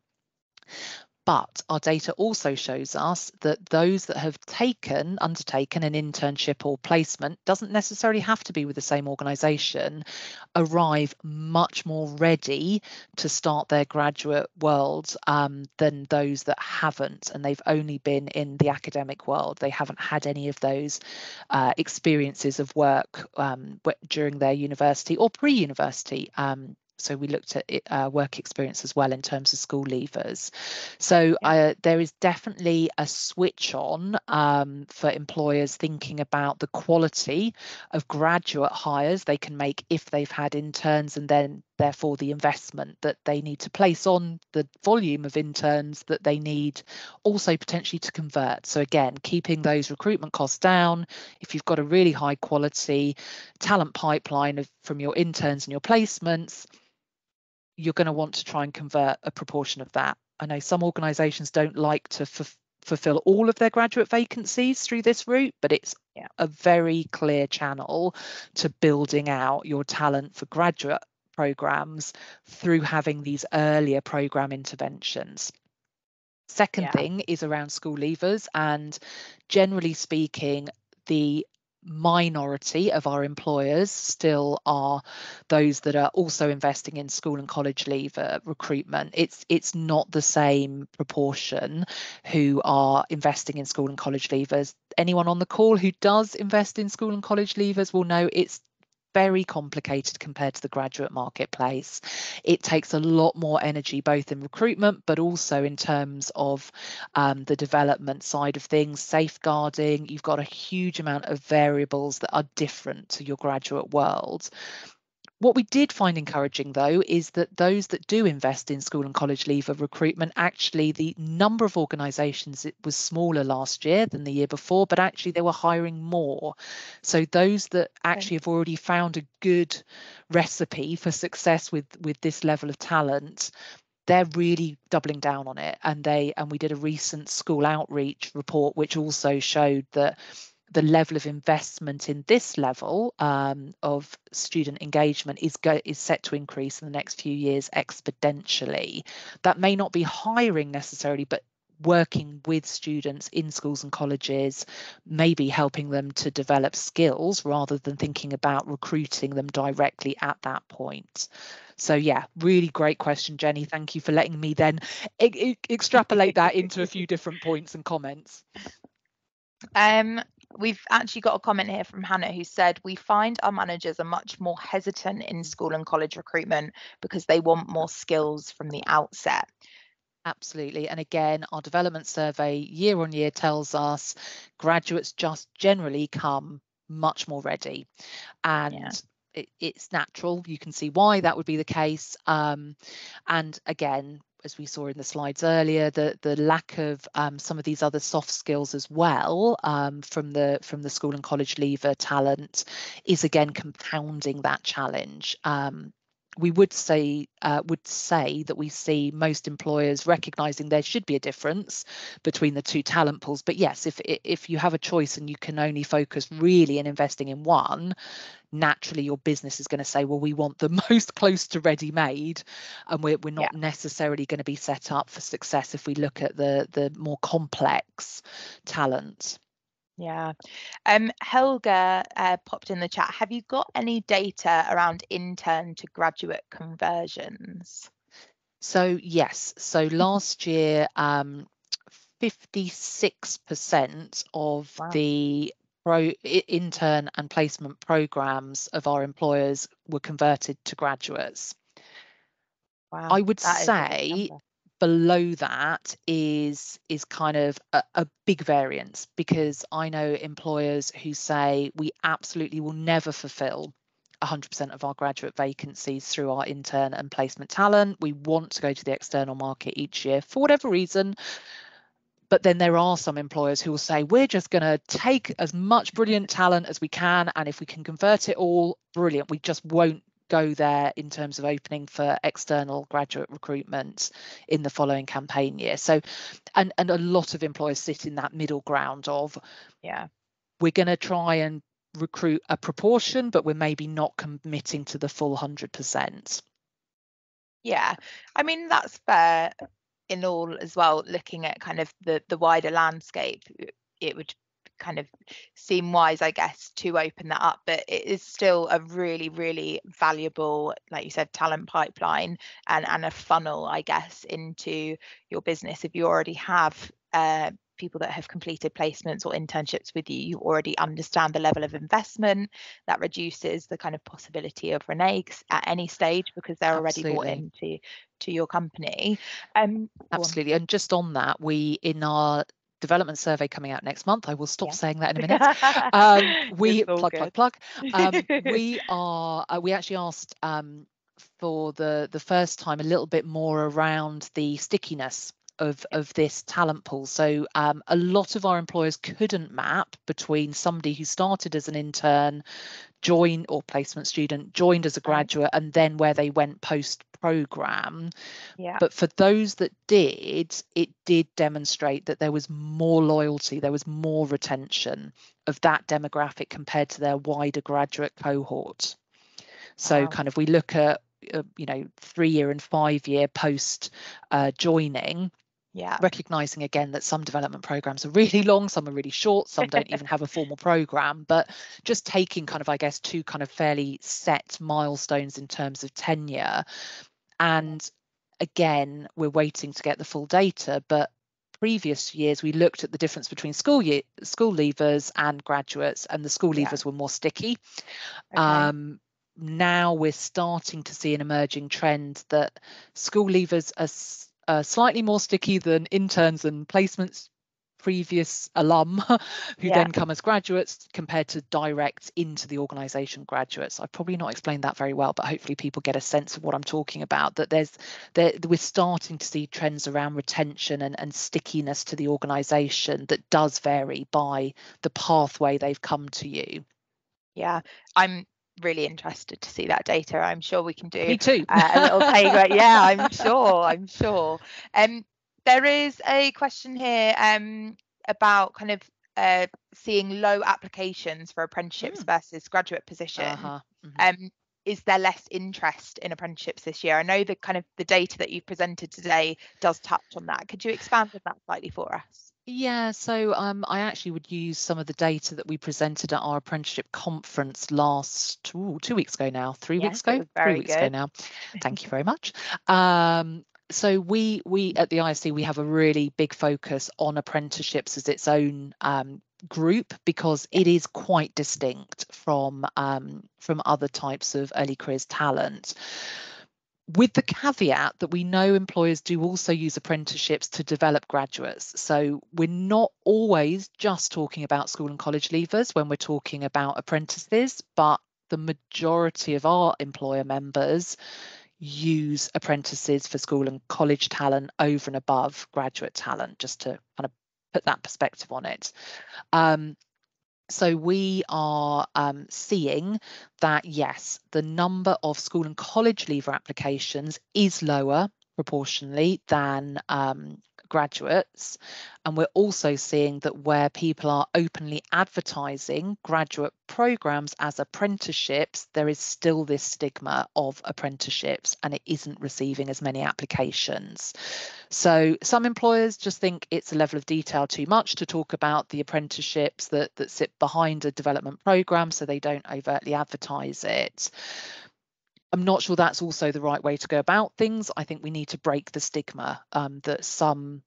But our data also shows us that those that have taken, undertaken an internship or placement, doesn't necessarily have to be with the same organisation, arrive much more ready to start their graduate world um, than those that haven't, and they've only been in the academic world. They haven't had any of those uh, experiences of work um, during their university or pre-university. Um, So we looked at it, uh, work experience as well in terms of school leavers. So yeah. uh, there is definitely a switch on um, for employers thinking about the quality of graduate hires they can make if they've had interns, and then therefore the investment that they need to place on the volume of interns that they need also potentially to convert. So again, keeping those recruitment costs down. If you've got a really high quality talent pipeline of, from your interns and your placements, you're going to want to try and convert a proportion of that. I know some organisations don't like to f- fulfil all of their graduate vacancies through this route, but it's yeah. a very clear channel to building out your talent for graduate programmes through having these earlier programme interventions. Second yeah. thing is around school leavers, and generally speaking, the minority of our employers still are those that are also investing in school and college leaver recruitment. It's it's not the same proportion who are investing in school and college leavers. Anyone on the call who does invest in school and college leavers will know it's very complicated compared to the graduate marketplace. It takes a lot more energy, both in recruitment, but also in terms of um, the development side of things, safeguarding. You've got a huge amount of variables that are different to your graduate world. What we did find encouraging, though, is that those that do invest in school and college leaver recruitment, actually the number of organisations, it was smaller last year than the year before, but actually they were hiring more. So those that actually have already found a good recipe for success with, with this level of talent, they're really doubling down on it. And they and we did a recent school outreach report, which also showed that the level of investment in this level um, of student engagement is go is set to increase in the next few years exponentially. That may not be hiring necessarily, but working with students in schools and colleges, maybe helping them to develop skills rather than thinking about recruiting them directly at that point. So yeah, really great question, Jenny. Thank you for letting me then e e extrapolate that into a few different points and comments. Um, we've actually got a comment here from Hannah who said, we find our managers are much more hesitant in school and college recruitment because they want more skills from the outset. Absolutely. And again, our development survey year on year tells us graduates just generally come much more ready. And yeah. it, it's natural. You can see why that would be the case. Um, and again, as we saw in the slides earlier, the the lack of um, some of these other soft skills as well um, from the from the school and college leaver talent is again compounding that challenge. Um, we would say uh, would say that we see most employers recognizing there should be a difference between the two talent pools. But yes, if if you have a choice and you can only focus really in investing in one, naturally your business is going to say, well, we want the most close to ready made, and we're, we're not yeah. necessarily going to be set up for success if we look at the the more complex talent. Yeah. Um, Helga uh, popped in the chat. Have you got any data around intern to graduate conversions? So yes. So last year, um, fifty-six percent of wow. the pro intern and placement programs of our employers were converted to graduates. Wow. I would say below that is is kind of a, a big variance, because I know employers who say we absolutely will never fulfill one hundred percent of our graduate vacancies through our intern and placement talent. We want to go to the external market each year for whatever reason. But then there are some employers who will say, we're just going to take as much brilliant talent as we can, and if we can convert it all, brilliant. We just won't go there in terms of opening for external graduate recruitment in the following campaign year. So, and, and a lot of employers sit in that middle ground of, yeah, we're going to try and recruit a proportion, but we're maybe not committing to the full one hundred percent. Yeah, I mean, that's fair in all as well. Looking at kind of the, the wider landscape, it would kind of seem wise, I guess, to open that up, but it is still a really, really valuable, like you said, talent pipeline and, and a funnel, I guess, into your business. If you already have uh, people that have completed placements or internships with you, you already understand the level of investment. That reduces the kind of possibility of reneges at any stage because they're Absolutely. already bought into to your company. Um, Absolutely. And just on that, we in our development survey coming out next month, I will stop yeah. saying that in a minute. Um, we plug, good. plug, plug. Um, we are. Uh, we actually asked um, for the the first time a little bit more around the stickiness of of this talent pool. So um, a lot of our employers couldn't map between somebody who started as an intern, joined or placement student, joined as a graduate, and then where they went post program. Yeah. But for those that did, it did demonstrate that there was more loyalty, there was more retention of that demographic compared to their wider graduate cohort. So wow. kind of we look at uh, you know three year and five year post uh, joining. Yeah. Recognizing again that some development programs are really long, some are really short, some don't even have a formal program, but just taking kind of, I guess, two kind of fairly set milestones in terms of tenure. And again, we're waiting to get the full data, but previous years we looked at the difference between school year school leavers and graduates, and the school leavers yeah. were more sticky. Okay. Um, now we're starting to see an emerging trend that school leavers are uh, slightly more sticky than interns and placements, previous alum who yeah. then come as graduates, compared to direct into the organisation graduates. I've probably not explained that very well, but hopefully people get a sense of what I'm talking about, that there's there we're starting to see trends around retention and, and stickiness to the organisation that does vary by the pathway they've come to you. Yeah, I'm really interested to see that data. I'm sure we can do Me too. uh, a little take. Yeah, I'm sure. I'm sure. Um, there is a question here um about kind of uh seeing low applications for apprenticeships mm. versus graduate positions. Uh-huh. Mm-hmm. Um, is there less interest in apprenticeships this year? I know the kind of the data that you've presented today does touch on that. Could you expand on that slightly for us? Yeah, so um, I actually would use some of the data that we presented at our apprenticeship conference last ooh, two weeks ago now, three yes, weeks ago, very three weeks good. ago now. Thank you very much. Um, so we we at the I S C, we have a really big focus on apprenticeships as its own um, group, because it is quite distinct from um, from other types of early careers talent, with the caveat that we know employers do also use apprenticeships to develop graduates. So we're not always just talking about school and college leavers when we're talking about apprentices, but the majority of our employer members use apprentices for school and college talent over and above graduate talent, just to kind of put that perspective on it. Um, So we are um, seeing that, yes, the number of school and college leaver applications is lower proportionally than um, graduates. And we're also seeing that where people are openly advertising graduate programs as apprenticeships, there is still this stigma of apprenticeships, and it isn't receiving as many applications. So some employers just think it's a level of detail too much to talk about the apprenticeships that, that sit behind a development program, so they don't overtly advertise it. I'm not sure that's also the right way to go about things. I think we need to break the stigma um, that some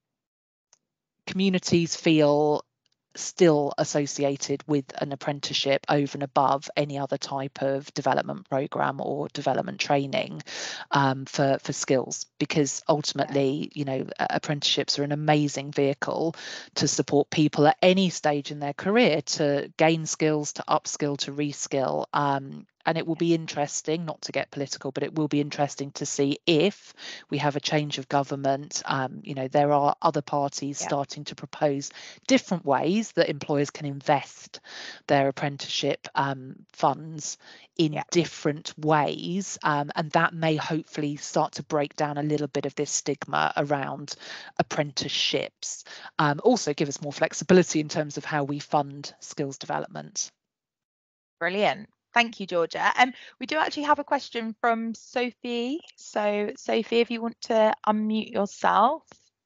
communities feel still associated with an apprenticeship over and above any other type of development program or development training um, for for skills, because ultimately, you know, apprenticeships are an amazing vehicle to support people at any stage in their career to gain skills, to upskill, to reskill. Um, and it will be interesting, not to get political, but it will be interesting to see if we have a change of government. Um, you know, there are other parties yeah. starting to propose different ways that employers can invest their apprenticeship um, funds in yeah. different ways. Um, and that may hopefully start to break down a little bit of this stigma around apprenticeships. Um, also give us more flexibility in terms of how we fund skills development. Brilliant. Thank you, Georgia. Um, we do actually have a question from Sophie. So, Sophie, if you want to unmute yourself.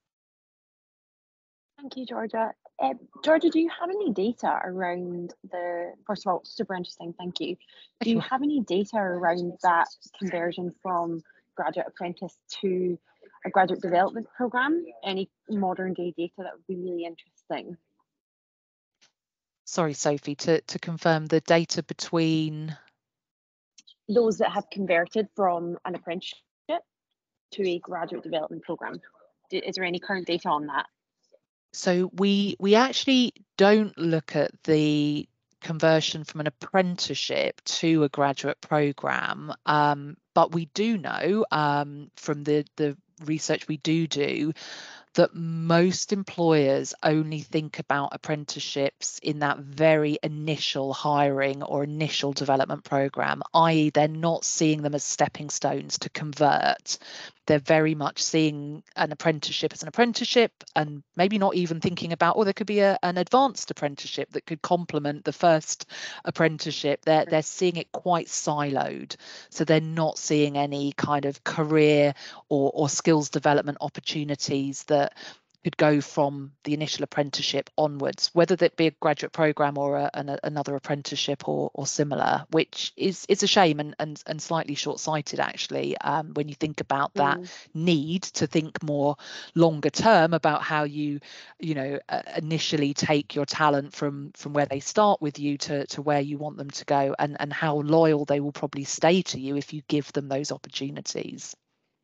Thank you, Georgia. Uh, Georgia, do you have any data around the, first of all, super interesting, thank you. Do you have any data around that conversion from graduate apprentice to a graduate development programme? Any modern day data that would be really interesting? Sorry, Sophie, to, to confirm the data between those that have converted from an apprenticeship to a graduate development programme. Is there any current data on that? So we we actually don't look at the conversion from an apprenticeship to a graduate programme, um, but we do know um, from the the research we do do that most employers only think about apprenticeships in that very initial hiring or initial development program, that is they're not seeing them as stepping stones to convert. They're very much seeing an apprenticeship as an apprenticeship, and maybe not even thinking about, oh, there could be a, an advanced apprenticeship that could complement the first apprenticeship. They're, they're seeing it quite siloed. So they're not seeing any kind of career or, or skills development opportunities that could go from the initial apprenticeship onwards, whether that be a graduate programme or a, an, another apprenticeship or, or similar, which is is a shame and and, and slightly short-sighted actually, um, when you think about that Mm. need to think more longer term about how you you know uh, initially take your talent from from where they start with you to to where you want them to go, and and how loyal they will probably stay to you if you give them those opportunities.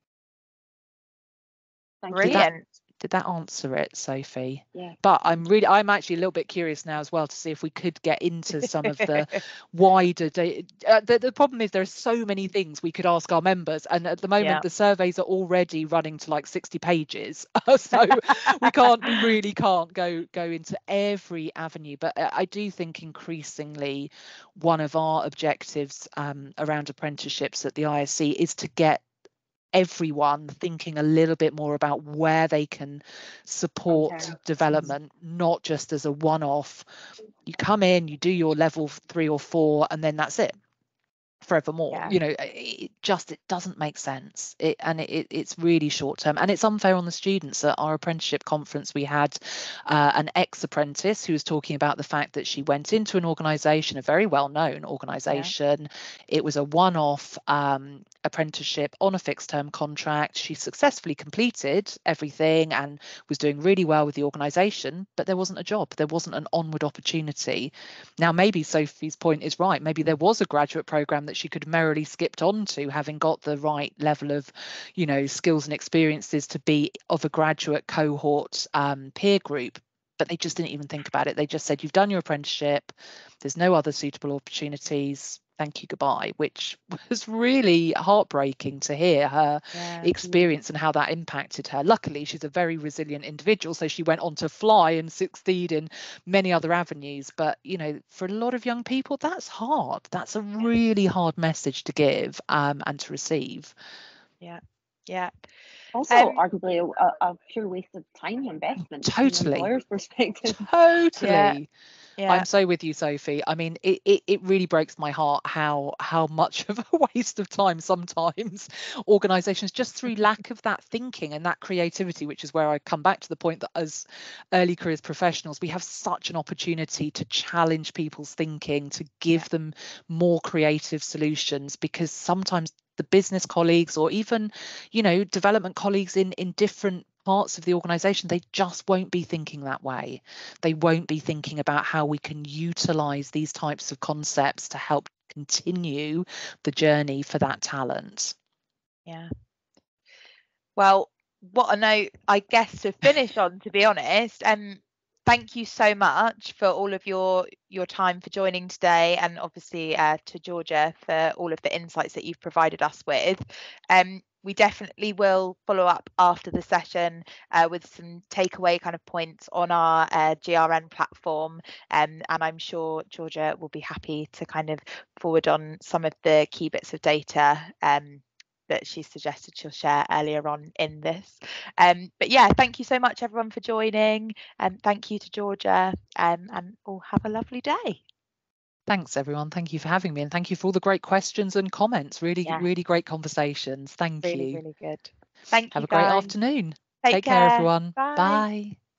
Thank Did that, Brilliant. did that answer it, Sophie? Yeah. But I'm really, I'm actually a little bit curious now as well to see if we could get into some of the wider data. Uh, the, the problem is there are so many things we could ask our members, and at the moment Yeah. the surveys are already running to like sixty pages, so we can't, we really can't go go into every avenue. But I do think increasingly one of our objectives um, around apprenticeships at the I S C is to get everyone thinking a little bit more about where they can support Okay. development, not just as a one-off. You come in, you do your level three or four, and then that's it forevermore. Yeah. You know, it just, it doesn't make sense. It and it, it's really short term, and it's unfair on the students. At our apprenticeship conference, we had uh, an ex-apprentice who was talking about the fact that she went into an organisation, a very well-known organisation. Yeah. It was a one-off um, apprenticeship on a fixed-term contract. She successfully completed everything and was doing really well with the organisation, but there wasn't a job. There wasn't an onward opportunity. Now, maybe Sophie's point is right. Maybe there was a graduate programme that she could have merrily skipped on to, having got the right level of, you know, skills and experiences to be of a graduate cohort um, peer group. But they just didn't even think about it. They just said, you've done your apprenticeship, there's no other suitable opportunities, thank you, goodbye, which was really heartbreaking to hear her yeah. experience and how that impacted her. Luckily, she's a very resilient individual, so she went on to fly and succeed in many other avenues. But, you know, for a lot of young people, that's hard. That's a really hard message to give um, and to receive. Yeah, yeah. Also, um, arguably a, a pure waste of time investment totally. from an employer's perspective. Totally. Yeah. Yeah. I'm so with you, Sophie. I mean, it, it, it really breaks my heart how how much of a waste of time sometimes organisations, just through lack of that thinking and that creativity, which is where I come back to the point that as early careers professionals, we have such an opportunity to challenge people's thinking, to give yeah. them more creative solutions, because sometimes the business colleagues or even, you know, development colleagues in, in different parts of the organisation, they just won't be thinking that way. They won't be thinking about how we can utilise these types of concepts to help continue the journey for that talent. Yeah. Well, what a note, I guess, to finish on, to be honest. And um, thank you so much for all of your your time for joining today, and obviously uh, to Georgia for all of the insights that you've provided us with. Um, we definitely will follow up after the session uh, with some takeaway kind of points on our uh, G R N platform, um, and I'm sure Georgia will be happy to kind of forward on some of the key bits of data um, that she suggested she'll share earlier on in this. Um, but yeah, thank you so much everyone for joining, and um, thank you to Georgia, um, and all have a lovely day. Thanks everyone, thank you for having me, and thank you for all the great questions and comments. Really, yeah. really great conversations. Thank really, you. Really good. Thank have you a great guys. afternoon. Take, Take care. care everyone. Bye. Bye.